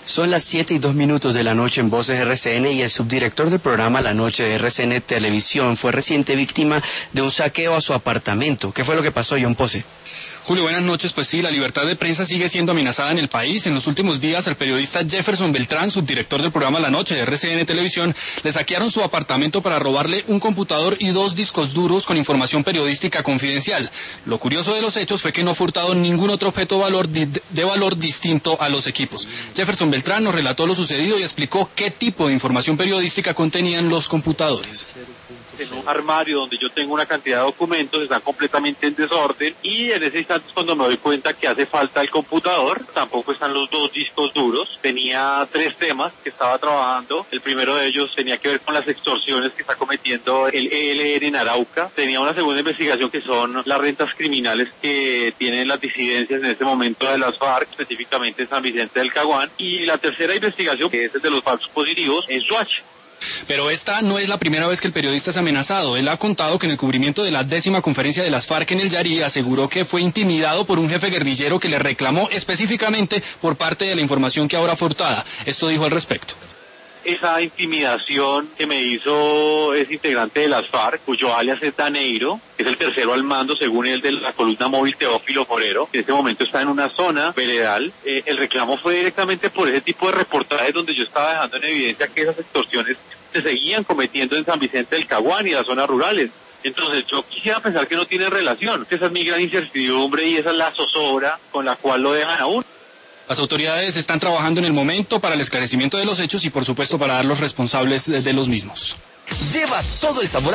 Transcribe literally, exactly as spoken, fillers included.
Son las siete y dos minutos de la noche en Voces R C N y el subdirector del programa La Noche de R C N Televisión fue reciente víctima de un saqueo a su apartamento. ¿Qué fue lo que pasó, John Pose? Julio, buenas noches. Pues sí, la libertad de prensa sigue siendo amenazada en el país. En los últimos días, al periodista Jefferson Beltrán, subdirector del programa La Noche de R C N Televisión, le saquearon su apartamento para robarle un computador y dos discos duros con información periodística confidencial. Lo curioso de los hechos fue que no fue hurtado ningún otro objeto de valor, de valor distinto a los equipos. Jefferson Beltrán nos relató lo sucedido y explicó qué tipo de información periodística contenían los computadores. En un armario donde yo tengo una cantidad de documentos, están completamente en desorden, y en ese instante es cuando me doy cuenta que hace falta el computador. Tampoco están los dos discos duros. Tenía tres temas que estaba trabajando. El primero de ellos tenía que ver con las extorsiones que está cometiendo el E L N en Arauca. Tenía una segunda investigación que son las rentas criminales que tienen las disidencias en este momento de las FARC, específicamente en San Vicente del Caguán. Y la tercera investigación, que es el de los falsos positivos en Soacha. Pero esta no es la primera vez que el periodista es amenazado. Él ha contado que en el cubrimiento de la décima conferencia de las FARC en el Yari aseguró que fue intimidado por un jefe guerrillero que le reclamó específicamente por parte de la información que ahora fue hurtada. Esto dijo al respecto. Esa intimidación que me hizo ese integrante de las FARC, cuyo alias es Daneiro, es el tercero al mando, según él, de la columna móvil Teófilo Forero, que en este momento está en una zona veredal. Eh, el reclamo fue directamente por ese tipo de reportajes donde yo estaba dejando en evidencia que esas extorsiones se seguían cometiendo en San Vicente del Caguán y las zonas rurales. Entonces yo quisiera pensar que no tienen relación, que esa es mi gran incertidumbre y esa es la zozobra con la cual lo dejan a uno. Las autoridades están trabajando en el momento para el esclarecimiento de los hechos y por supuesto para dar los responsables de, de los mismos. Lleva todo el sabor